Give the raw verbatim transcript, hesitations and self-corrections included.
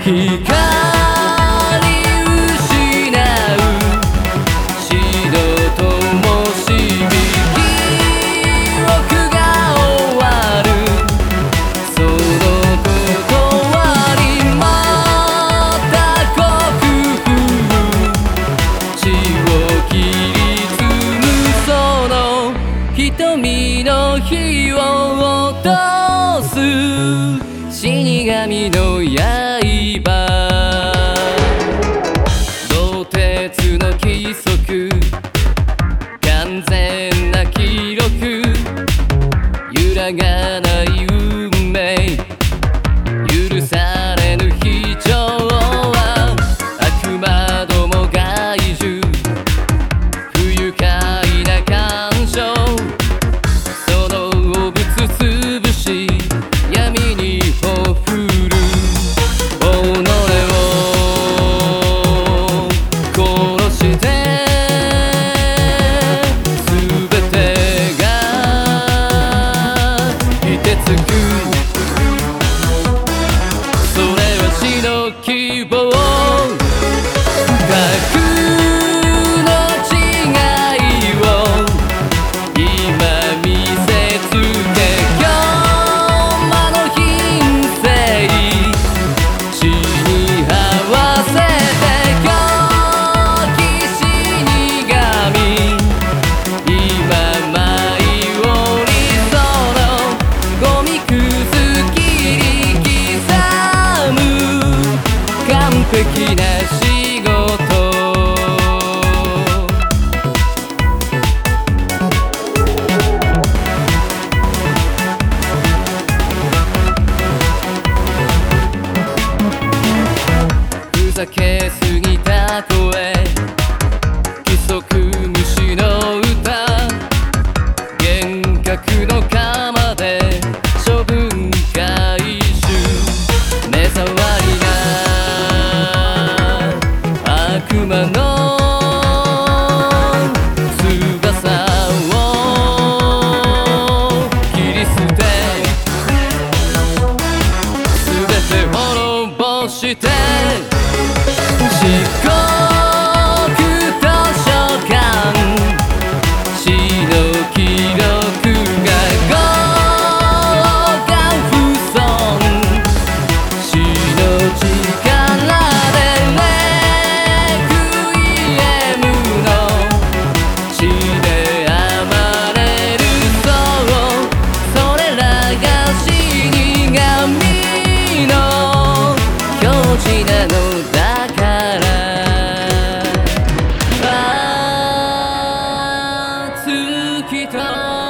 瞳の火を落とす死神の刃、鋼鉄の規則、完全な記録、揺らがない運命、許されぬ非情は悪魔ども害獣、不愉快な感傷、その汚物潰し闇にほふる己を殺して全てが凍てつく、それは死の希望、完璧な仕事、ふざけすぎた声、規則無視の歌、幻覚の鎌で処分回収、目障りな悪魔の翼を切り捨て、全て滅ぼして漆黒図書館、死の記録が豪華不損、死の力なのだから、ああ、月と